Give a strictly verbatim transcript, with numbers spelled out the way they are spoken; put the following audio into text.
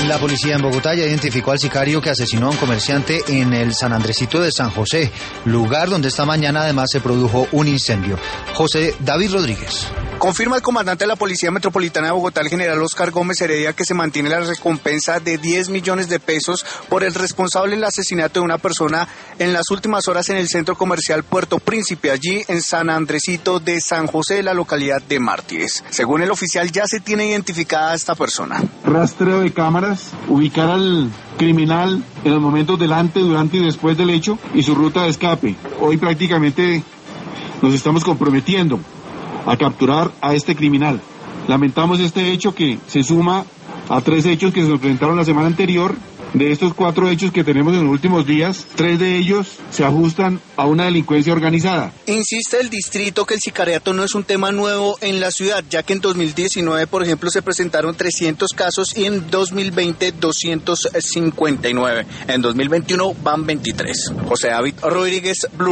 La policía en Bogotá ya identificó al sicario que asesinó a un comerciante en el San Andresito de San José, lugar donde esta mañana además se produjo un incendio. José David Rodríguez. Confirma el comandante de la Policía Metropolitana de Bogotá, el general Oscar Gómez Heredia, que se mantiene la recompensa de diez millones de pesos por el responsable del asesinato de una persona en las últimas horas en el centro comercial Puerto Príncipe, allí en San Andresito de San José, de la localidad de Mártires. Según el oficial, ya se tiene identificada a esta persona. Rastreo de cámaras, ubicar al criminal en los momentos del antes, durante y después del hecho y su ruta de escape. Hoy prácticamente nos estamos comprometiendo a capturar a este criminal. Lamentamos este hecho que se suma a tres hechos que se nos presentaron la semana anterior. De estos cuatro hechos que tenemos en los últimos días, tres de ellos se ajustan a una delincuencia organizada. Insiste el distrito que el sicariato no es un tema nuevo en la ciudad, ya que en dos mil diecinueve, por ejemplo, se presentaron trescientos casos y en dos mil veinte doscientos cincuenta y nueve. En dos mil veintiuno van veintitrés. José David Rodríguez, Blue.